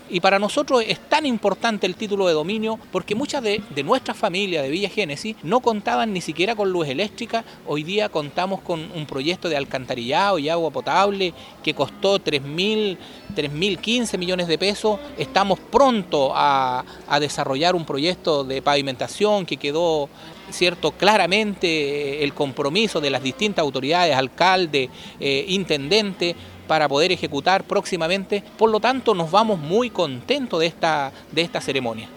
Y para nosotros es tan importante el título de dominio porque muchas de nuestras familias de Villa Génesis no contaban ni siquiera con luz eléctrica. Hoy día contamos con un proyecto de alcantarillado y agua potable que costó 3.015 millones de pesos. Estamos pronto a desarrollar un proyecto de pavimentación que quedó, ¿cierto?, claramente el compromiso de las distintas autoridades, alcalde, intendente, para poder ejecutar próximamente. Por lo tanto, nos vamos muy contentos de esta ceremonia.